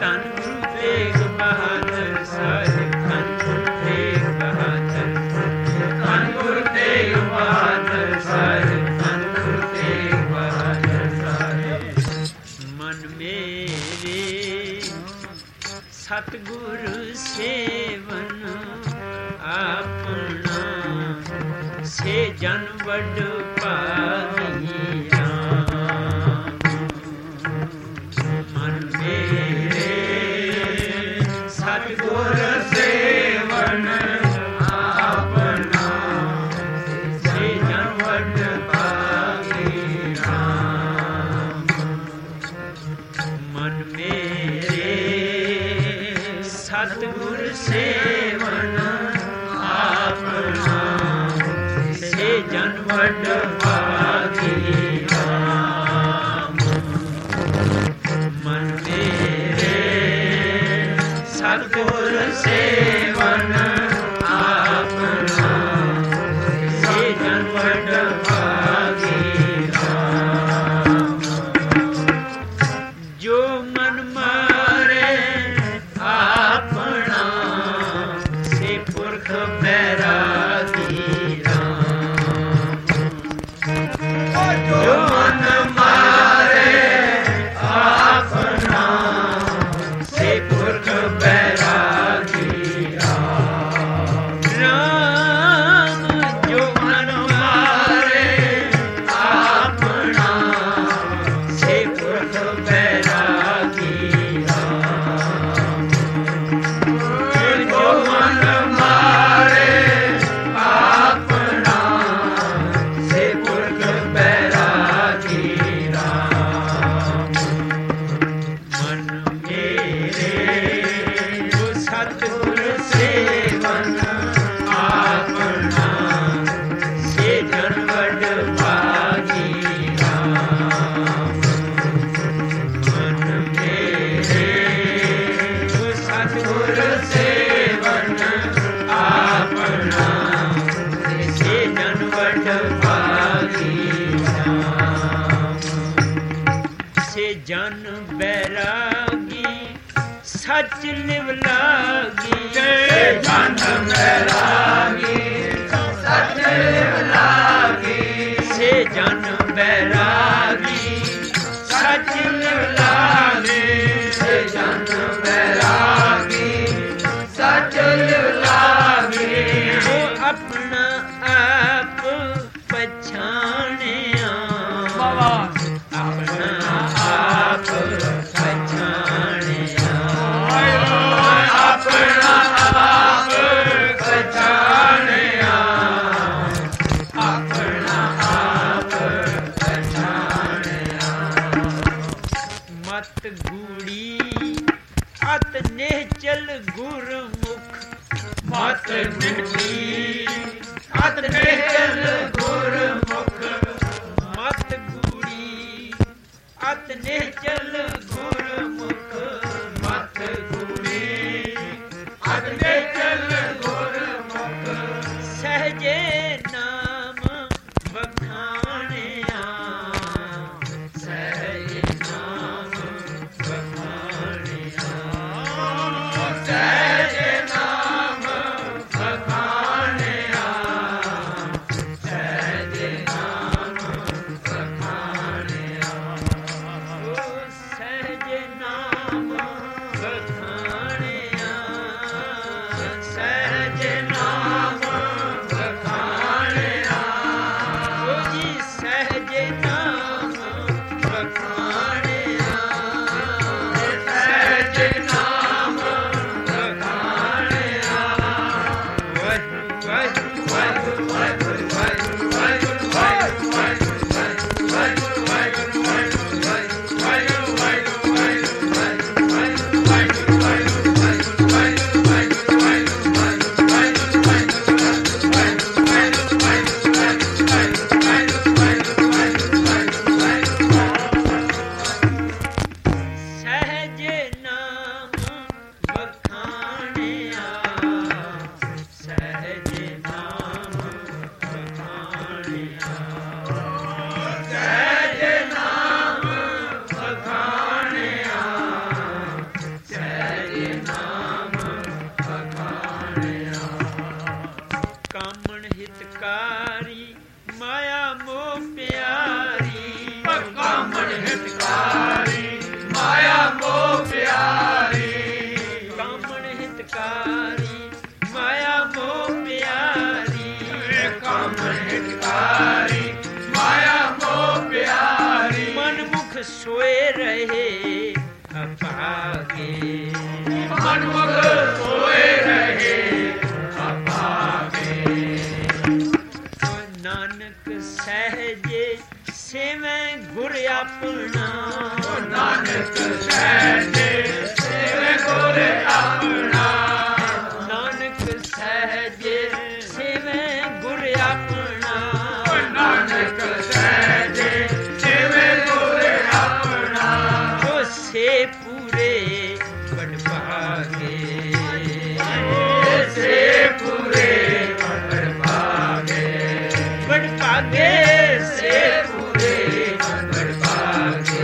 ਧੰਨ ਗੁਰੂ ਤੇਗ ਬਹਾਦਰ ਸਾਹਿਬ, ਧੰਨ ਗੁਰੂ ਤੇਗ ਬਹਾਦਰ, ਧੰਨ ਗੁਰੂ ਤੇਗ ਬਹਾਦਰ ਸਾਹਿਬ, ਧੰਨ ਗੁਰੂ ਤੇਗ ਬਹਾਦਰ ਸਾਹਿਬ। ਮਨ ਮੇਰੇ ਸਤਿਗੁਰ ਸੇਵਨ ਆਪਣਾ, ਸੇ ਜਨ ਵੱਡ ਭਾਗੀਆ। ਮਨ ਮੇਰੇ ਸਤਿਗੁਰ ਸੇਵਨ ਆਪਣਾ, ਸੇ ਜਨ ਵੱਡ ਭਾਗੀਆ। ਮਨ ਮੇਰੇ ਸਤਿਗੁਰ ਸੇਵਨ ਆਪਣਾ, ਸੇ ਜਨ ਵੱਡ ਭਾਗੀਆ। ਮਨ ਮੇਰੇ ਸਤਿਗੁਰ ਸੇਵਨ ਆਪਣਾ, ਸੇ ਜਨ ਵੱਡ ਭਾਗੀਆ। ਜੋ ਮਨ ਮਾਰੇ ਆਪਣਾ, ਸੇ ਪੁਰਖ ਬੈਰਾਗੀ ਰਾਮ। ਜੋ ਮਨ ਮਾਰੇ ਆਪਣਾ, ਸੇ ਪੁਰਖ ਬੈਰਾਗੀ ਰਾਮ। ਰਾਮ ਜੋ ਮਨ ਮਾਰੇ ਆਪਣਾ, ਸੇ ਪੁਰਖ ਬੈਰਾਗੀ ਰਾਮ। ਜੋ ਮਨ ਮਾਰੇ ਆਪਣਾ, ਸੇ ਪੁਰਖ ਬੈਰਾਗੀ ਰਾਮ। ਮਨ ਮੇਰੇ ਜੋ ਸਤਿਗੁਰ ਸੇਵਨ ਆਪਣਾ, ਸੇ ਜਨ ਵੱਡ ਭਾਗੀ ਰਾਮ। ਮਨ ਮੇਰੇ ਜੋ ਸਤਿਗੁਰ ਸੇਵਨ ਆਪਣਾ, ਸੇ ਜਨ ਵੱਡ ਭਾਗੀ ਰਾਮ। ਸੇ ਜਨ ਬੈਰਾਗੀ ਸੱਚ ਲਿਵ ਲਾਗੀ, ਸੇ ਜਨ ਬੈਰਾਗੀ ਸੱਚ ਲਿਵ ਲਾਗੀ। ਸੇ ਜਨ ਬੈਰਾਗੀ ਸੱਚ ਲਿਵ ਲਾਗੀ, ਸੇ ਜਨ ਬੈਰਾਗੀ ਸੱਚ ਲਿਵ ਲਾਗੀ। ਉਹ ਆਪਣਾ ਆਪ ਪਛਾਣਿਆ, ਆਪਣਾ ਆਪ ਪਛਾਣਿਆ, ਆਪਣਾ ਆਪ ਪਛਾਣਿਆ, ਆਪਣਾ ਆਪ ਪਛਾਣਿਆ। ਮਤ ਗੂੜੀ ਅਤ ਨਿਹਚਲ ਗੁਰਮੁਖ, ਮਤ ਗੂੜੀ ਅਤ ਨਿਹਚਲ ਗੁਰਮੁਖ। ਮਤ ਗੂੜੀ ਅਤ ਨਿਹਚਲ ਗੁਰਮੁਖ, ਮਤ ਗੂੜੀ ਅਤ ਨਿਹਚਲ ਗੁਰਮੁਖ। ਸਹਜੇ ਨਾਮ ਬਖਾਣਿਆ, ਸਹਜੇ ਨਾਮ ਬਖਾਣਿਆ, ਸਹਜੇ ਨਾਮ ਬਖਾਣਿਆ, ਸਹਜੇ ਨਾਮ ਬਖਾਣਿਆ। ਸਹਜ ਨਾਮ ਰਹੇ ਅਭਾਗੇ ਮਨਮੁਖ ਹੋਏ ਰਹੇ ਅਭਾਗੇ। ਨਾਨਕ ਸਹਿਜੇ ਸੇਵੈ ਗੁਰ ਆਪਣਾ ਨਾਨਕ ਸਹਿਜੇ ਸੇਵੈ ਗੁਰ ਆਪਣਾ ਨਾਨਕ ਸਹਿਜੇ ਸੇਵੈ ਗੁਰ ਆਪਣਾ ਨਾਨਕ ਸਹਿਜੇ ਸੇਵੈ ਗੁਰ ਆਪਣਾ ਜੋ ਸੇ ਪੂਰੇ ਵਡ ਭਾਗੇ ਸੇ ਪੂਰੇ ਵਡ ਭਾਗੇ ਵਡ ਭਾਗੇ ਸੇ ਪੂਰੇ ਵਡ ਭਾਗੇ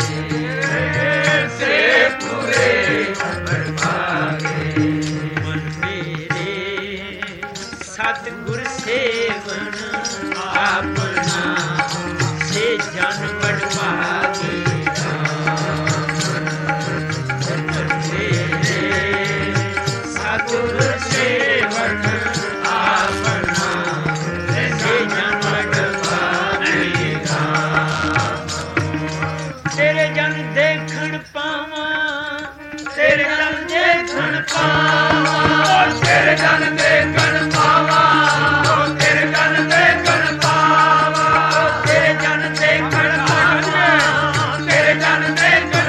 ਸੇ ਪੂਰੇ ਵਡ ਭਾਗੇ। ਮਨ ਮੇਰੇ ਸਤਿਗੁਰ ਸੇਵਨ ਆਪਣਾ ਸੇ ਜਨ ਵਡ ਭਾਗੀ ਸਤਿਗੁਰ ਸੇਵਨ ਆਪਣਾ ਸੇ ਜਨ ਵਡ ਭਾਗੀ ਤੇਰੇ ਜਨ ਦੇਖਣ ਪਾਵਾਂ ਤੇਰੇ ਜਨ ਦੇਖਣ ਪਾਵਾਂ ਤੇਰੇ ਜਨ ਦੇਖਣ ਪਾਵਾਂ ਤੇਰੇ ਜਨ ਦੇਖਣ ਪਾਵਾਂ ਤੇਰੇ ਜਨ ਦੇਖਣ ਪਾਵਾਂ ਤੇਰੇ ਜਨ ਦੇਖਣ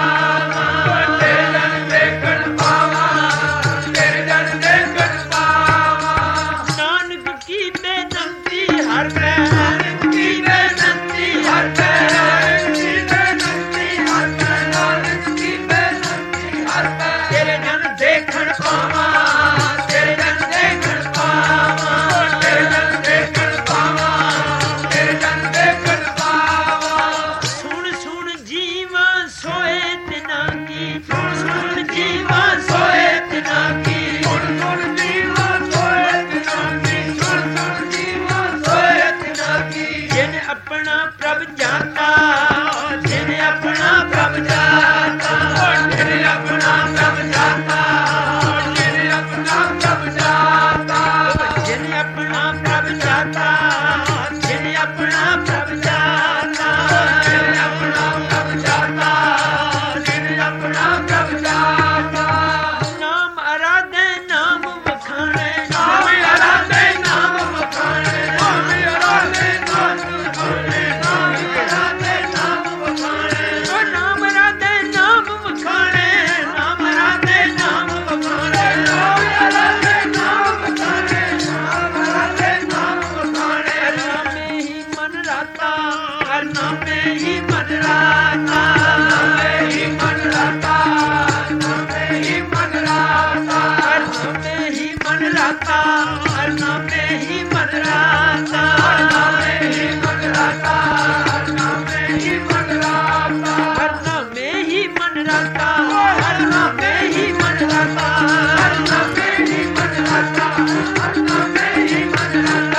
ਪਾਵਾਂ ਤੇਰੇ ਜਨ ਦੇਖਣ ਪਾਵਾਂ ਤੇਰੇ ਜਨ ਦੇਖਣ ਪਾਵਾਂ। ਨਾਨਕ ਕੀ ਬੇਨੰਤੀ ਹਰ ਪੈ ਨਾਨਕ ਕੀ ਬੇਨੰਤੀ ਹਰ ਪੈ ਨਾਨਕ ਕੀ ਬੇਨੰਤੀ ਹਰ ਪੈ ਨਾਨਕ ਕੀ ਬੇਨੰਤੀ ਹਰ ਪੈ ਤੇਰੇ ਜਨ ਦੇਖਣ ਪਾਵਾਂ ਤੇਰੇ ਜਨ ਦੇਖਣ ਪਾਵਾਂ ਤੇਰੇ ਜਨ ਦੇਖਣ ਪਾਵਾਂ ਤੇਰੇ ਜਨ ਦੇਖਣ ਪਾਵਾਂ। ਸੁਣ ਸੁਣ ਜੀਵਾਂ ਸੋਏ ਤਿਨਾ ਕੀ ਸੁਣ ਜੀਵਾਂ ਸੋਏ ਤਿਨਾ ਕੀ ਸੁਣ ਸੁਣ ਜੀਵਾਂ ਸੋਏ ਤਿਨਾ ਕੀ ਸੁਣ ਸੁਣ ਜੀਵਾਂ ਸੋਏ ਤਿਨਾ ਕੀ ਜਿਨ ਆਪਣਾ ਪ੍ਰਭ ਜਾਤਾ ਜਿਨ ਆਪਣਾ ਪ੍ਰਭ ਜਾਤਾ ਜਿਹਨੇ ਆਪਣਾ ਪ੍ਰਭ ਜਾਤਾ ਜਿਹਨੇ ਆਪਣਾ ਪ੍ਰਭ ਜਾਤਾ ਜਿਨ ਆਪਣਾ ਪ੍ਰਭ ਜਾਤਾ ਜਿਨ ਆਪਣਾ ਪ੍ਰਭ ਜਾਤਾ ਜਿਹਨੇ ਆਪਣਾ ਪ੍ਰਭ ਜਾਤਾ ਜਿਹਨੇ ਆਪਣਾ ਪ੍ਰਭ ਜਾਤਾ। ਨਾਮ ਅਰਾਧੇ ਨਾਮ ਵਖਾਣੇ ਨਾਮ ਅਰਾਧੇ ਨਾਮ ਵਖਾਣੇ ਨਾਮ ਅਰਾਧੇ ਨਾਮ ਵਖਾਣੇ ਨਾਮ ਅਰਾਧੇ ਨਾਮ ਵਖਾਣੇ ਨਾਮ ਅਰਾਧੇ ਨਾਮ ਵਖਾਣੇ ਨਾਮ ਅਰਾਧੇ ਨਾਮ ਵਖਾਣੇ ਨਾਮ ਅਰਾਧੇ ਨਾਮ ਵਖਾਣੇ ਨਾਮ ਅਰਾਧੇ ਨਾਮ ਵਖਾਣੇ। ਹਰ ਨਾਮੇ ਹੀ ਮਨ ਰਾਤਾ ਹਰ ਨਾਮੇ ਹੀ ਮਨ ਰਾਤਾ ਨਾਮੇ ਹੀ ਮਨ ਰਾਤਾ ਨਾਮੇ ਹੀ ਮਨ ਰਾਤਾ ਹਰ ਨਾਮੇ ਹੀ ਮਨ ਰਾਤਾ ਹਰ ਨਾਮੇ ਹੀ ਮਨ ਰਾਤਾ ਨਾਮੇ ਹੀ ਮਨ ਰਾਤਾ ਨਾਮੇ ਹੀ ਮਨ ਰਾਤਾ ਹਰ ਨਾਮੇ ਹੀ ਮਨ ਰਾਤਾ ਹਰ ਨਾਮੇ ਹੀ ਮਨ ਰਾਤਾ ਹਰ ਨਾਮੇ ਹੀ ਮਨ ਰਾਤਾ ਹਰ ਨਾਮੇ ਹੀ ਮਨ ਰਾਤਾ।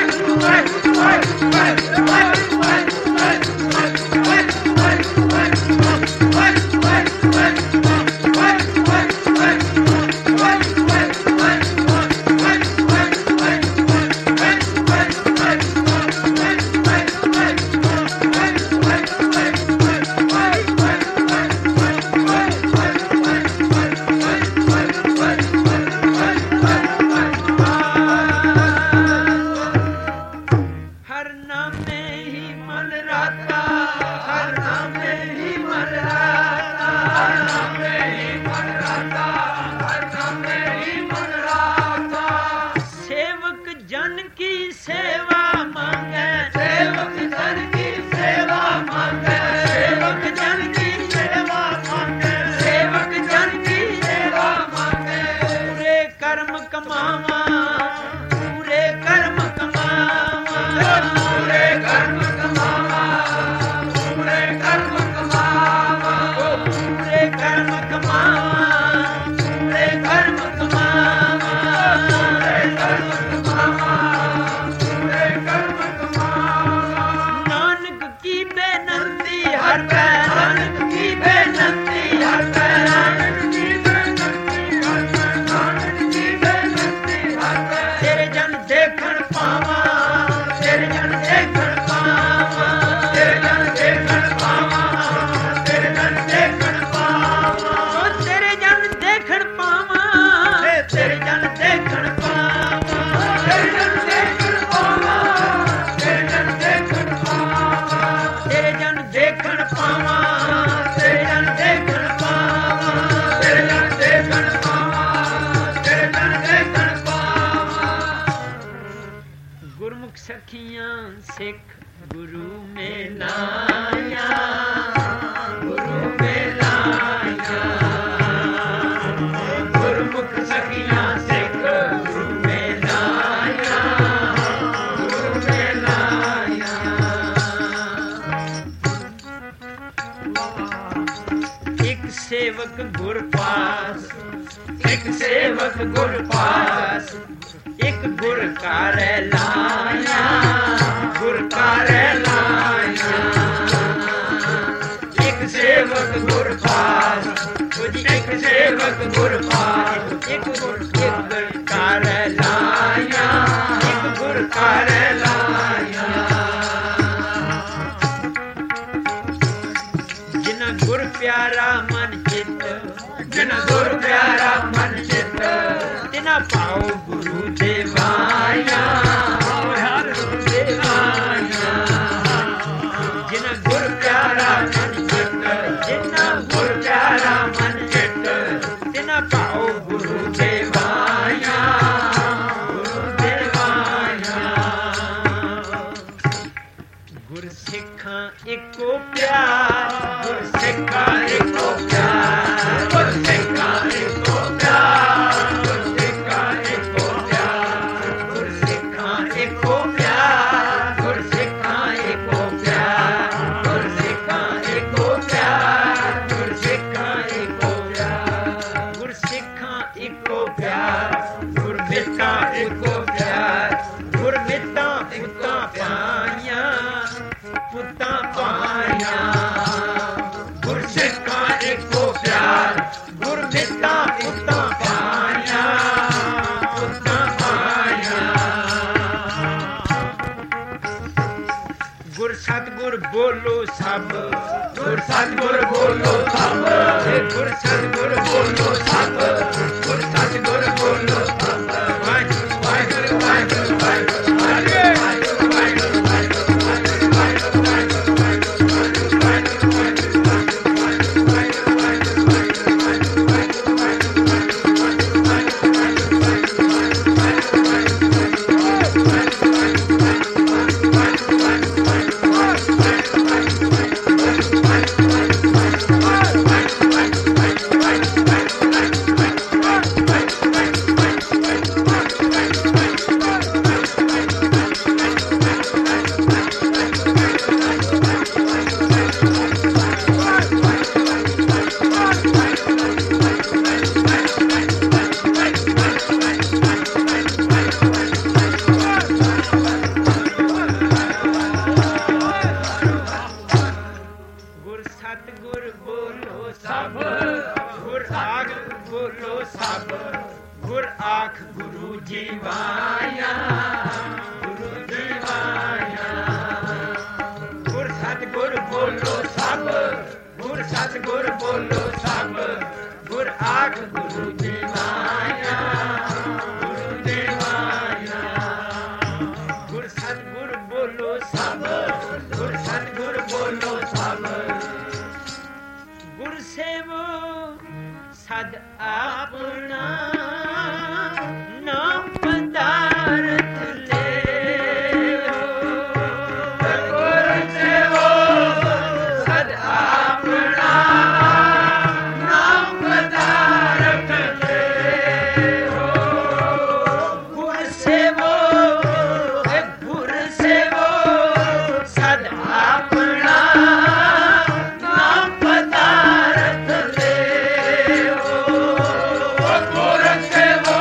ਹਰ ਨਾਮੇ ਹੀ ਮਨ ਰਾਤਾ ਹਰ ਨਾਮੇ ਹੀ ਮਨ ਰਾਤਾ ਹਰ ਨਾਮੇ ਹੀ ਮਨ ਰਾਤਾ ਹਰ ਨਾਮੇ ਹੀ ਮਨ ਰਾਤਾ। ਸੇਵਕ ਜਨ ਕੀ ਸੇਵਾ ਮੰਗੈ ਸੇਵਕ ਜਨ ਕੀ ਸੇਵਾ ਮੰਗੈ ਸੇਵਕ ਜਨ ਕੀ ਸੇਵਾ ਮੰਗੈ ਸੇਵਕ ਜਨ ਕੀ ਸੇਵਾ ਮੰਗੈ ਪੂਰੇ ਕਰਮ ਕਮਾਵਾਂ ਪੂਰੇ ਕਰਮ ਕਮਾਵਾਂ ਪੂਰੇ ਕਰਮ ਕਮਾਵਾਂ ਪੂਰੇ ਕਰਮ ਕਮਾਵਾਂ ਪੂਰੇ ਕਰਮ ਕਮਾਵਾਂ ਪੂਰੇ ਕਰਮ ਕਮਾਵਾਂ ਪੂਰੇ ਕਰਮ ਕਮਾਵਾਂ ਪੂਰੇ ਕਰਮ ਕਮਾਵਾਂ। ਨਾਨਕ ਕੀ ਬੇਨੰਤੀ ਹਰ ਪੈ ਨਾਨਕ ਕੀ ਬੇਨੰਤੀ ਹਰ ਪੈ ਨਾਨਕ ਕੀ ਬੇਨੰਤੀ ਹਰ ਪੈ ਨਾਨਕ ਕੀ ਬੇਨੰਤੀ ਹਰ ਪੈ ਤੇਰੇ ਜਨ ਦੇਖਣ ਪਾਵਾਂ ਤੇਰੇ ਜਨ ਦੇਖਣ ਪਾਵਾਂ ਤੇਰੇ ਜਨ ਦੇਖਣ ਪਾਵਾਂ ਤੇਰੇ ਜਨ सखियां सिख गुरु में लाया, गुरु में लाया, गुरमुख सखियां सिख गुरु में लाया, गुरु में लाया। एक सेवक गुर पास, एक सेवक गुर पास, एक गुर कार लाया, गुर कार लाया। एक सेवक गुर पास, एक सेवक गुर पास, एक गुर कार लाया, एक गुर कार लाया। जिना गुर प्यारा मन चित, जिन गुर प्यारा मन चित, तिना पाओ गुरु देवाया, हर देवाया। जिना गुर प्यारा मन चित, जिना गुर प्यारा मन चित, तिना पाओ गुरु देवाया, गुरु देवाया। गुर सिखा एको प्यार, गुर सिखा एको प्यार, गुर सिखा एको प्यार, गुर सिखा एको प्यार, गुर सिखा एको प्यार, गुर सिखा एको प्यार, गुर सिखा एको प्यार, गुर सिखा एको प्यार, गुर सिखा एको प्यार, गुर मिटा एको प्यार, गुर मिटा पुता पाया, पुता पाया। गुर सिखा एको प्यार, गुर मिटा पुता पाया, पुता पाया। गुर सतगुर बोलो सब, गुर सतगुर बोलो सब, गुर सतगुर बोलो सब, गुर सतगुर बोलो सब। वाहिगुरु वाहिगुरु वाहिगुरु वाहिगुरु वाहिगुरु वाहिगुरु वाहिगुरु वाहिगुरु वाहिगुरु वाहिगुरु वाहिगुरु वाहिगुरु वाहिगुरु वाहिगुरु वाहिगुरु वाहिगुरु वाहिगुरु गुर सतगुर बोलो सब, गुर आख बोलो सब, गुर आख गुरु जीवाया, गुरु जीवाया। गुर सतगुर बोलो सब, गुर सतगुर बोलो सब, गुर आख गुरु देवाया, गुरु देवाया। गुर सतगुर बोलो सब, गुर सतगुर बोलो सब, गुर सेवो सद अपना नाम पदार्थ ले गुर सेवो सद अपना नाम पदार्थ ले हो। गुर सेवो सद अपना नाम पदार्थ ले हो। गुर सेवो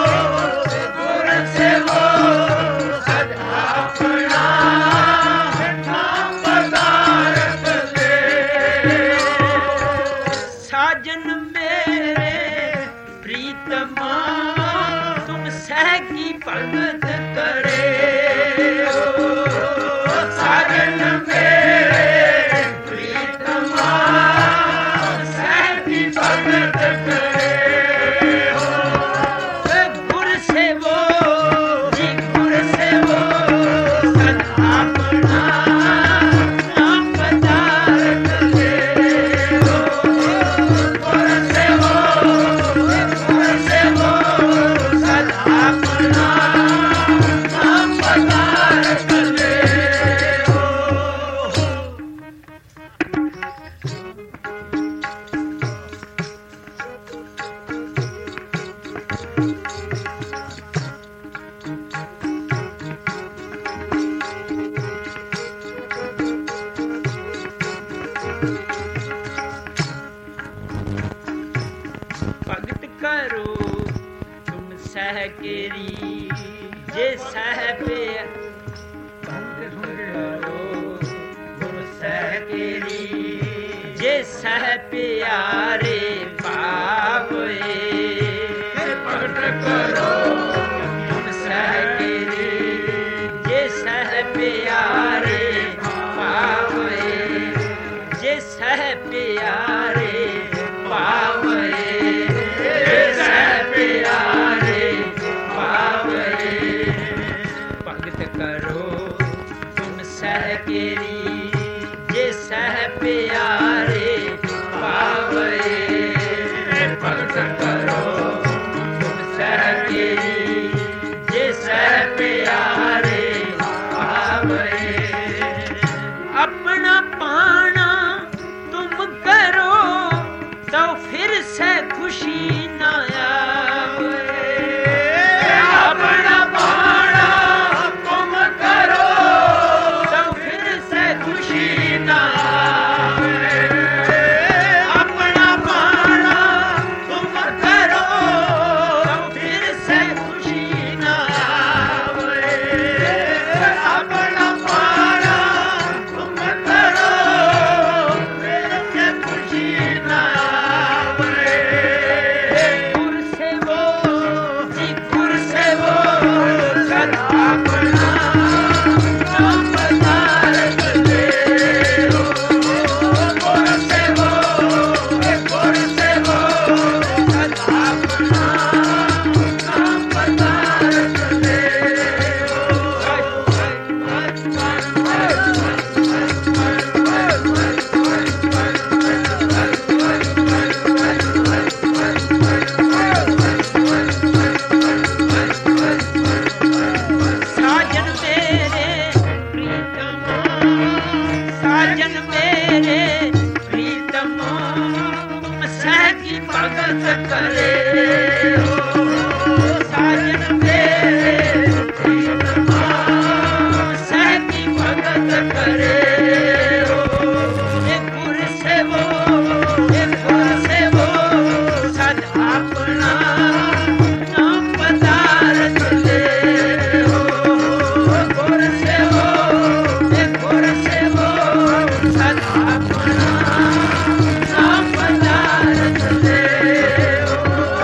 सद अपना नाम पदार्थ ले हो। साजन मेरे प्रीतमा तुम सह की भगत करे हो। साजन मेरे प्रीतमा सह की भगत करे हो। गुर सेवो जी गुर सेवो सद अपना नाम पदार्थ ले हो। गुर सेवो सद अपना नाम पदार्थ ਭਗਤ ਕਰੋ ਤੁਮ ਸਹਿ ਕੇਰੀ ਜੇ ਸਹਿ ਪਿਆ ਤੁਮ ਸਹਿ ਕੇਰੀ ਜੇ ਸਹਿ ਪਿਆਰੇ ਪਾਵੇ ਭਗਤ ਕਰੋ ਤੁਮ ਸਹਿ ਕੇਰੀ ਜੇ ਸਹਿ ਪਿਆਰੇ ਪਾਵੇ ਜੇ ਸਹਿ ਪਿਆਰੇ ਪਾਵੇ ਜੇ ਸਹਿ ਪਿਆਰੇ ਪਾਵੇ ਭਗਤ ਕਰੋ ਤੁਮ ਸਹਿ ਕੇਰੀ ਜੇ ਸਹਿ ਪਿਆਰੇ ਪਾਵੇ ਭਗਤ ਕਰੋ ਤੁਮ ਸਹਿ ਕੇਰੀ ਜੇ ਸਹਿ ਪਿਆਰੇ ਪਾਵੇ ਆਪਣਾ ਪਾਣਾ ਤੁਮ ਕਰੋ ਤੋ ਫਿਰ ਸੇ ਖੁਸ਼ੀ ਨਾ ਆਵੇ ਆਪਣਾ ਪਾਣਾ ਤੁਮ ਕਰੋ ਤੋ ਫਿਰ ਸੇ ਖੁਸ਼ੀ ਨਾ ਆਵੇ ਆਪਣਾ ਪਾਣਾ ਤੁਮ ਕਰੋ ਤੋ ਫਿਰ ਸੇ ਖੁਸ਼ੀ ਨਾ ਆਵੇ ਆਪਣਾ ਪਾਣਾ ਤੁਮ ਕਰੋ ਫਿਰ ਸੇ ਖੁਸ਼ੀ ਨਾ ਆਵੇ ਗੁਰ ਸੇਵੋ ਜੀ ਗੁਰ ਸੇਵੋ ਸਦਾ ਆਪਣਾ ਨਾਮ ਪਤਾਰਤ ਦੇਓ ਗੁਰ ਸੇਵੋ ਸਦਾ ਆਪਣਾ ਨਾਮ ਪਤਾਰਤ ਦੇਓ ਸਾਜਨ ਮੇਰੇ ਪ੍ਰੀਤਮਾ ਸਾਜਨ ਮੇਰੇ ਪ੍ਰੀਤਮਾ ਤੁਮ ਸਹਿ ਕੀ ਭਗਤ ਕਰੇ ਹੋ ਸਾਜਨ ਮੇਰੇ ਪ੍ਰੀਤਮਾ ਤੁਮ ਸਹਿ ਕੀ ਭਗਤ ਕਰੇ ਹੋ ਇਹ ਗੁਰ ਸੇਵੋ ਸਦ ਆਪਣਾ ਨਾਮ ਪਤਾਰਤ ਦੇਓ ਗੁਰ ਸੇਵੋ ਸਦ ਆਪਣਾ ਨਾਮ ਪਤਾਰਤ ਦੇਓ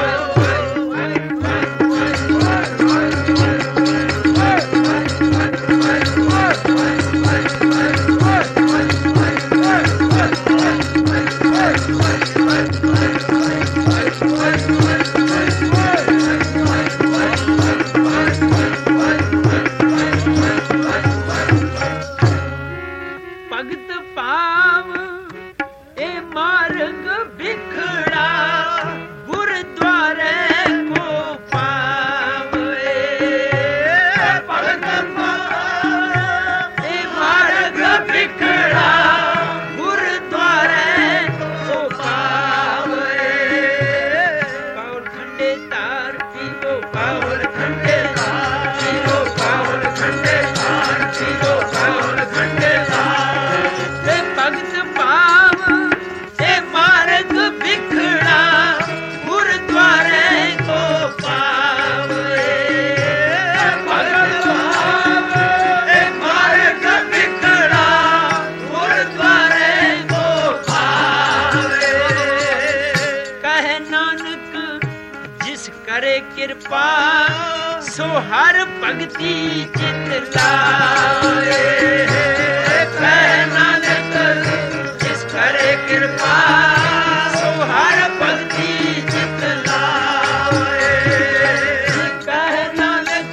ਭਗਤ ਪਾਵ ਇਹ ਮਾਰਗ ਵਿਖੜਾ ਗੁਰਦੁਆਰੇ ਕੋ ਪਾਵੇ ਭਗਤ ਪਾਵ ਇਹ ਮਾਰਗ ਵਿਖੜਾ ਗੁਰਦੁਆਰੇ ਕੋ ਪਾਵੇ ਪਾਵਨ ਖੰਡੇ ਤਾਰ ਪੀਵੋ ਪਾਵਨ ਖੰਡੇ ਤਾਰ ਪੀਵੋ ਪਾਵਨ ਖੰਡੇ ਤਾਰ ਪੀਵੋ ਪਾਵਨ ਖੰਡੇ ਤੇ ਭਗਤ ਪਾਵ ਤੇ ਮਾਰਗ ਵਿਖੜਾ ਗੁਰਦੁਆਰੇ ਕੋ ਪਾਵੇ ਭਗਤ ਪਾਵ ਤੇ ਮਾਰਗ ਵਿਖੜਾ ਗੁਰਦੁਆਰੇ ਕੋ ਪਾਵੇ ਕਹੇ ਨਾਨਕ ਜਿਸ ਕਰੇ ਕਿਰਪਾ ਸੋ ਹਰ ਭਗਤੀ ਚਿਤ ਲਾਏ ਕਹੇ ਨਾਨਕ ਜਿਸ ਕਰੇ ਕਿਰਪਾ ਸੋ ਹਰ ਭਗਤੀ ਚਿਤ ਲਾਏ ਕਹੇ ਨਾਨਕ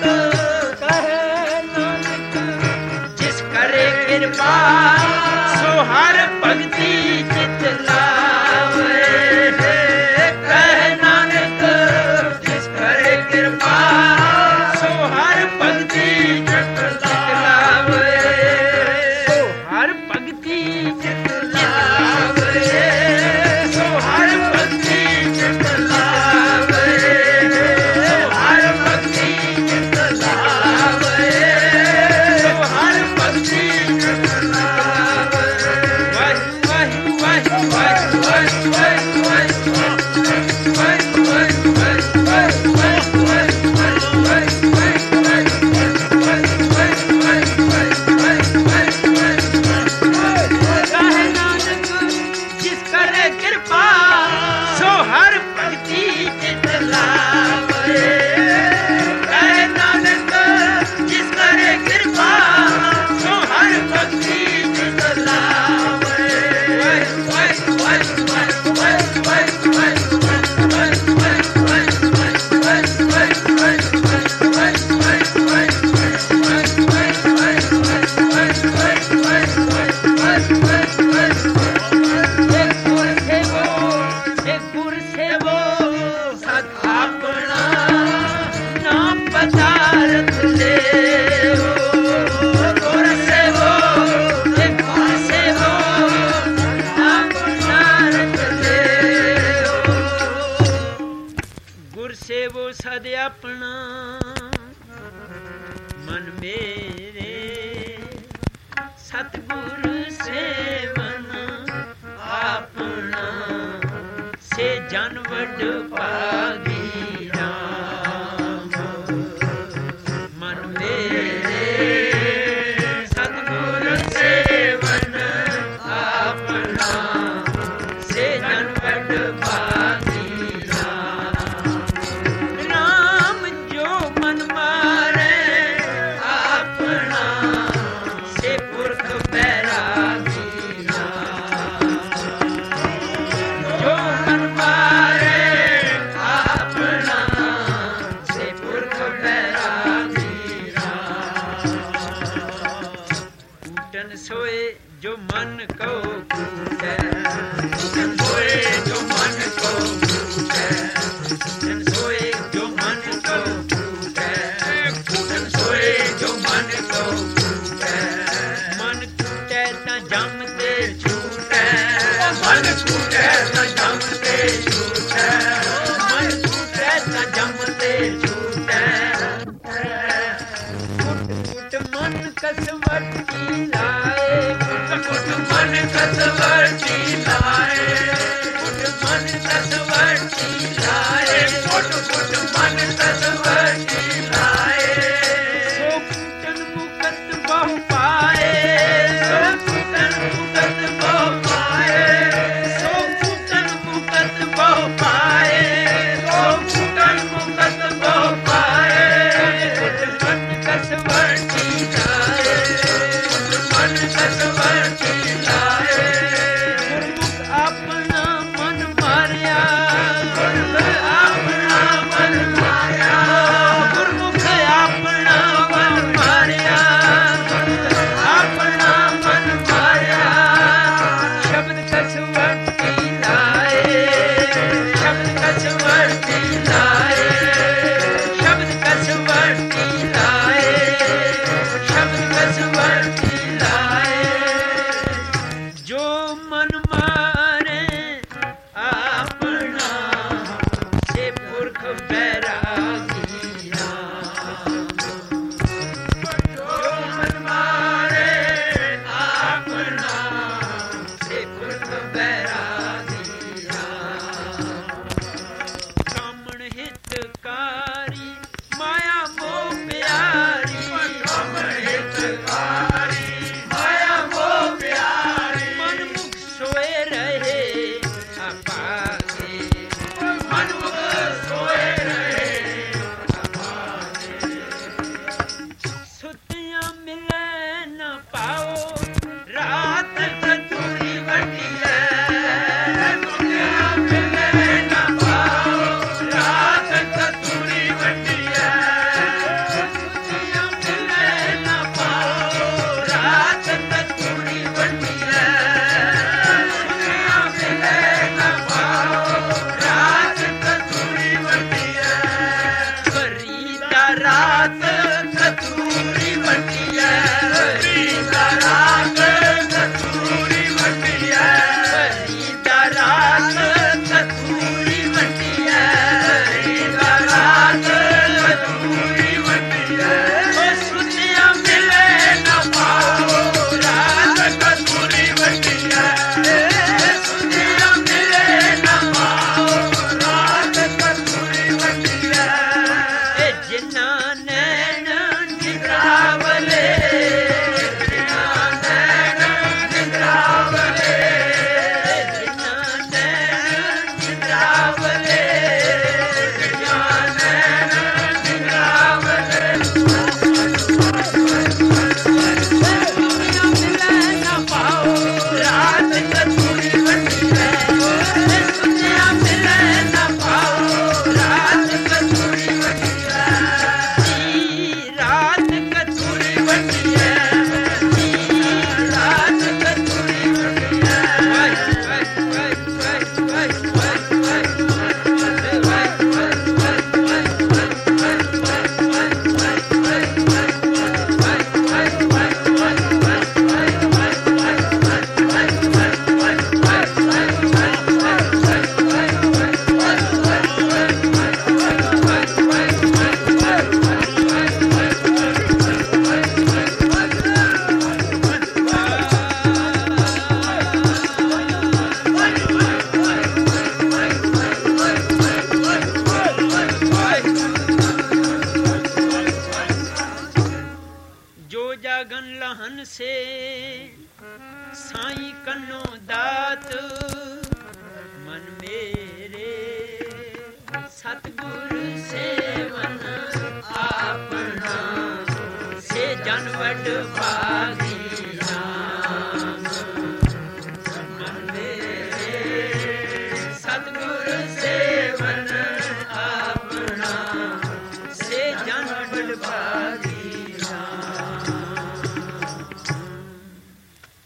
ਜਿਸ ਕਰੇ ਕਿਰਪਾ ਸੋ ਹਰ ਭਗਤੀ ਚਿਤ ਲਾਵੇ ਕਹੇ ਨਾਨਕ ਜਿਸ ਕਰੇ ਕਿਰਪਾ ਸੋ ਹਰ ਭਗਤੀ ਚਿਤ ਲਾਵੇ ਸੋ ਹਰ ਭਗਤੀ ਚਿਤ ਲਾਵੇ सद अपना मन मेरे सतगुरु सेवन अपना से जन वड पागी राम मन मेरे सतगुरु सेवन अपना से जन वड पागी राम जो मन मारे अपना से पुरख बैरागी जो मन मारे अपना से पुरख बैरागी कूटन सोए जो मन को कूटे कूटन सोए जो मन को कूटे कूटन सोए जो मन को कूटे कूटन सोए जो मन को कूटे मन कूटे ता जम ते छूटे मन कूटे ता जम ते छूटे मन कूटे ता जम ते छूटे कुट मन कसवटी लाए कुट मन कसवटी लाए कुट मन कसवटी लाए कुट मन कसवटी लाए सो कुटन मुकत बहु पाए सो कुटन मुकत बहु पाए सो कुटन मुकत बहु पाए सो कुटन मुकत बहु पाए कुट मन कसवटी लाए कुट मन कसवटी लाए गुरमुख अपना मन मारिया ਸਤਿਗੁਰ ਸੇਵਨ ਆਪਣਾ ਸੇ ਜਨ ਵਡ ਭਾਗ